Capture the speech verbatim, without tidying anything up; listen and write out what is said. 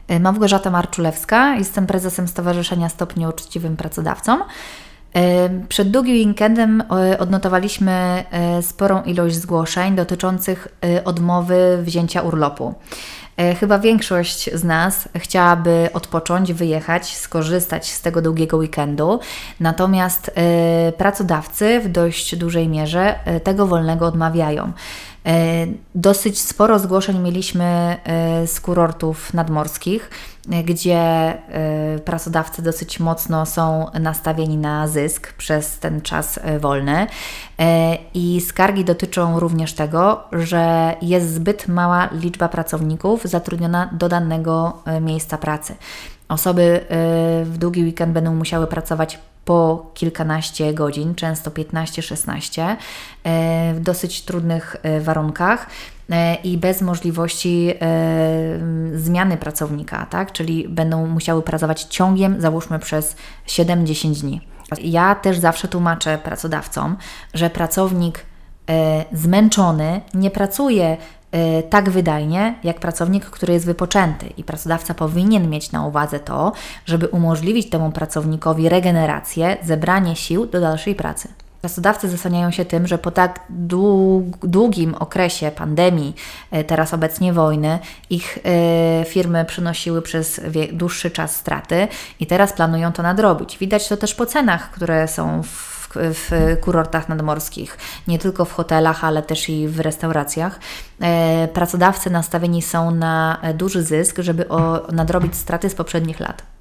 Małgorzata Marczulewska, jestem prezesem Stowarzyszenia Stop Nieuczciwym Pracodawcom. Przed długim weekendem odnotowaliśmy sporą ilość zgłoszeń dotyczących odmowy wzięcia urlopu. Chyba większość z nas chciałaby odpocząć, wyjechać, skorzystać z tego długiego weekendu, natomiast pracodawcy w dość dużej mierze tego wolnego odmawiają. Dosyć sporo zgłoszeń mieliśmy z kurortów nadmorskich, gdzie pracodawcy dosyć mocno są nastawieni na zysk przez ten czas wolny i skargi dotyczą również tego, że jest zbyt mała liczba pracowników zatrudniona do danego miejsca pracy. Osoby w długi weekend będą musiały pracować po kilkanaście godzin, często piętnaście szesnaście, w dosyć trudnych warunkach i bez możliwości zmiany pracownika, tak? Czyli będą musiały pracować ciągiem, załóżmy przez siedem dziesięć dni. Ja też zawsze tłumaczę pracodawcom, że pracownik zmęczony nie pracuje tak wydajnie, jak pracownik, który jest wypoczęty, i pracodawca powinien mieć na uwadze to, żeby umożliwić temu pracownikowi regenerację, zebranie sił do dalszej pracy. Pracodawcy zasłaniają się tym, że po tak długim okresie pandemii, teraz obecnie wojny, ich firmy przynosiły przez dłuższy czas straty i teraz planują to nadrobić. Widać to też po cenach, które są w w kurortach nadmorskich, nie tylko w hotelach, ale też i w restauracjach. Pracodawcy nastawieni są na duży zysk, żeby o, nadrobić straty z poprzednich lat.